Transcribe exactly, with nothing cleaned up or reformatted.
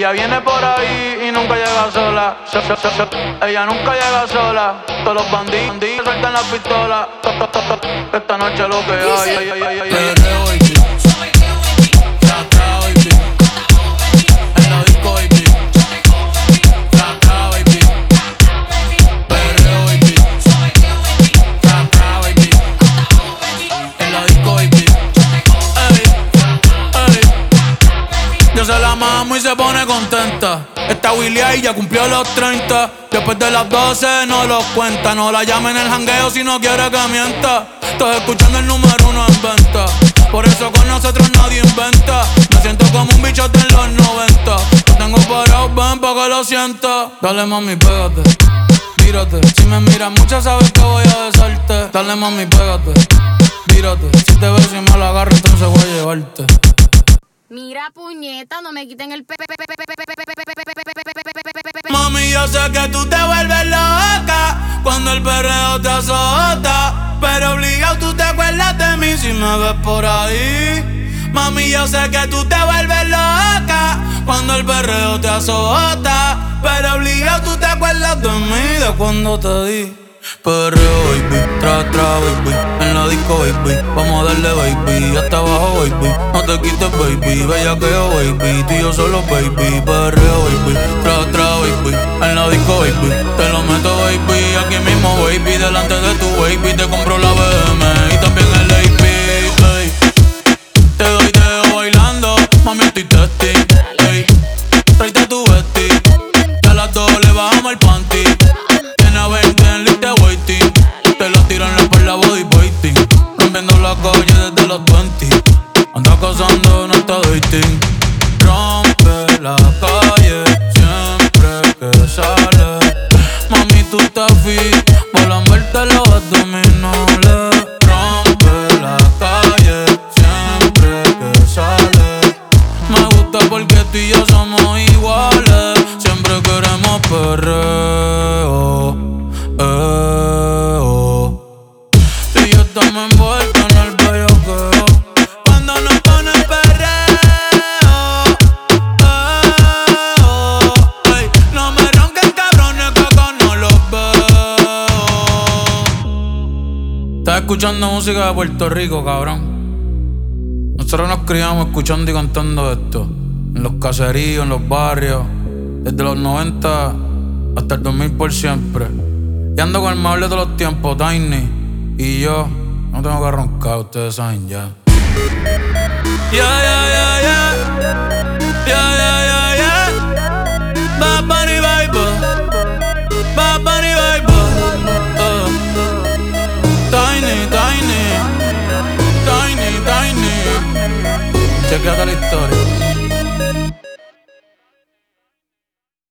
Ella viene por ahí y nunca llega sola. Se, se, se, se. Ella nunca llega sola. Todos los bandidos sueltan las pistolas. Esta noche lo que hay, ay, ay, ay, ay, ay. Se la mamo y se pone contenta. Esta Willy y ya cumplió los treinta. Después de las doce no los cuenta. No la llamen en el jangueo si no quiere que mienta. Estoy escuchando el número uno en venta. Por eso con nosotros nadie inventa. Me siento como un bichote en los noventa. Lo tengo parado, ven pa' que lo sienta. Dale mami, pégate, tírate. Si me miras mucho sabes que voy a besarte. Dale mami, pégate, tírate. Si te ves y me la agarro entonces voy a llevarte. Mira, puñeta, no me quiten el pe... Mami, yo sé que tú te vuelves loca cuando el perreo te azota, pero obligado tú te acuerdas de mí si me ves por ahí. Mami, yo sé que tú te vuelves loca cuando el perreo te azota, pero obligado tú te acuerdas de mí, de cuando te di. Perreo, baby, tra, tra, baby. En la disco, baby, vamos a darle, baby. Hasta abajo, baby, no te quites, baby. Bellaqueo, baby, tú y yo solo, baby. Perreo, baby, tra, tra, baby. En la disco, baby, te lo meto, baby. Aquí mismo, baby, delante de tu baby. Te compro la B M y también el A P, ey. Te doy dedo bailando, mami, estoy testing, ey. Tráete tu vesti, que a las dos le bajamos el panty. veinte en list de waiting. Te lo tiro en la espalda body waiting. Rompiendo la calle desde los veinte. Anda cazando, no está dating. Rompe la calle siempre que sale. Mami, tú estás fit por lamberte los abdominales. Rompe la calle siempre que sale. Me gusta porque tú y yo somos iguales. Siempre queremos perreo. Eh, oh. Tú y yo estamos envueltos en el bellaqueo cuando nos ponen perreo. Eh, oh. Ey, no me ronquen cabrones que acá no los veo. Estás escuchando música de Puerto Rico, cabrón. Nosotros nos criamos escuchando y cantando esto en los caseríos, en los barrios, desde los noventa hasta el dos mil por siempre. Y ando con el mejor de todos los tiempos, Tiny. Y yo no tengo que roncar, ustedes saben ya. Ya, ya, ya, ya. Ya, ya, ya, ya. Bad Bunny Vibe. Bad Bunny Vibe. uh. Tiny, Tiny. Tiny, Tiny. Chequeate la historia.